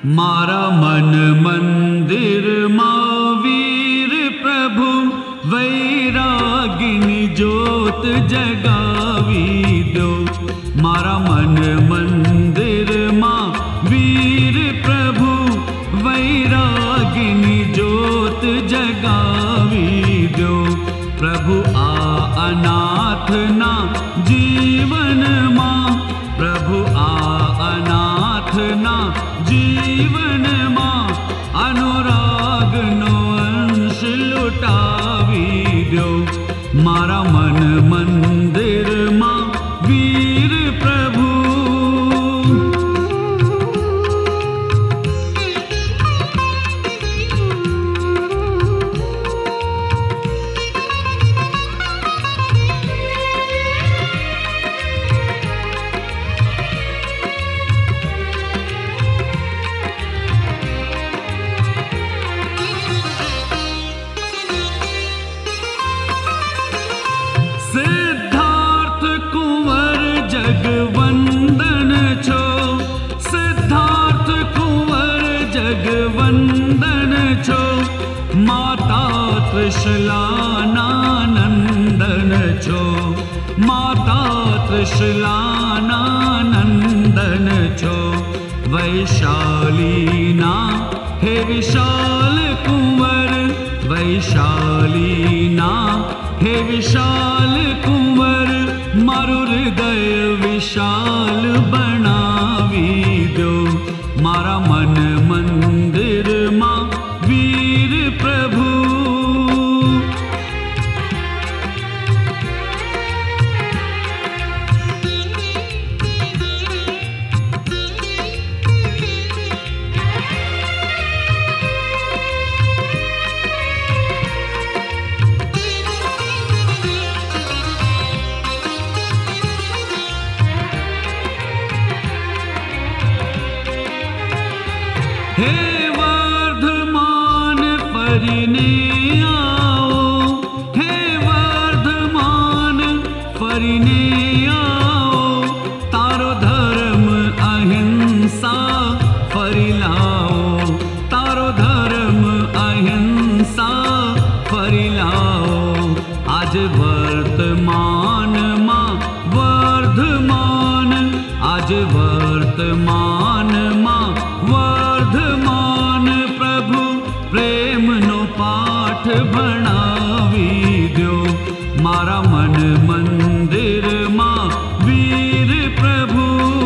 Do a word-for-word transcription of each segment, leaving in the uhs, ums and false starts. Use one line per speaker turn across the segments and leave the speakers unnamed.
मारा मन मंदिर मां वीर प्रभु वैरागिनी जोत जगावी दो। मारा मन मंदिर मां वीर प्रभु वैरागिनी जोत जगावी दो। प्रभु आ अनाथ ना जीवन मां, प्रभु आ अनाथ ना जीवन मां, अनुराग नो अंश लुटावी दो। मारा मन मंदिर मां वीर प्रभु। सिद्धार्थ कुंवर जगवंदन छो, सिद्धार्थ कुंवर जगवंदन छो। माता त्रिशलानानंदन छो, माता त्रिशलानानंदन छो। वैशालीना हे विशाल कुंवर, वैशालीना हे विशाल कुंवर, मारो हृदय विशाल बनावी दो। मारा मन मंदिर मां वीर प्रभु। हे वर्धमान परिने आओ, हे वर्धमान परिने आओ। तारो धर्म अहिंसा फरिलाओ, तारो धर्म अहिंसा फरिलाओ। आज वर्तमान मां वर्धमान, आज वर्तमान मां वर्धमान। प्रभु प्रेम नो पाठ भणावी दो। मारा मन मंदिर मां वीर प्रभु।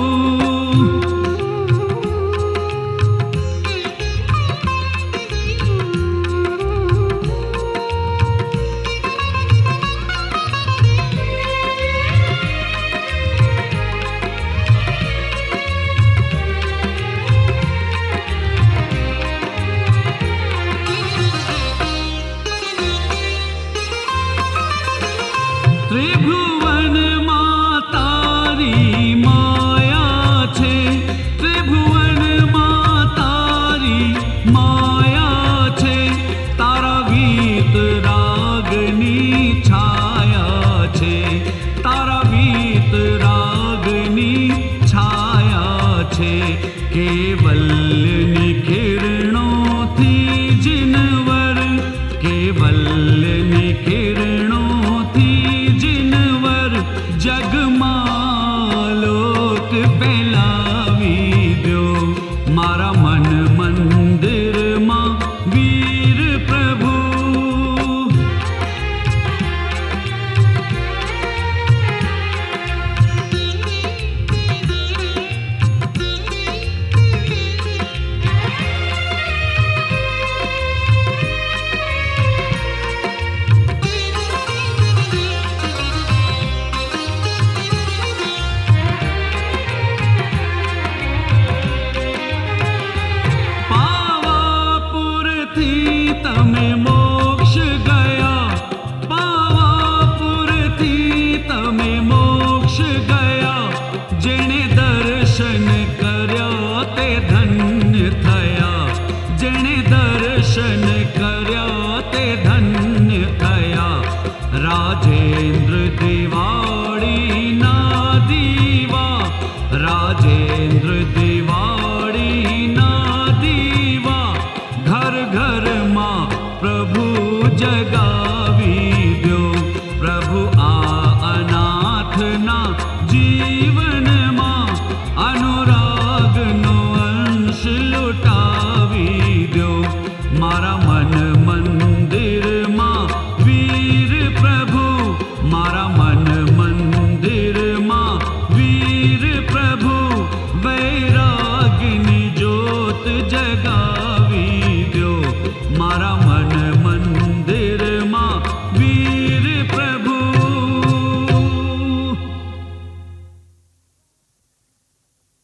त्रिभुवन मातारी माया छे, त्रिभुवन मातारी माया छे। तारा वीत रागनी छाया छे, तारा वीत रागनी छाया छे। केवल्यनी किरणों थी जिनवर, केवल्यनी किरणों थी जिनवर। जगमालोक फैलावी दो। मारा मन मंदिर मां वीर प्रभु। पावापुर थी तमे मो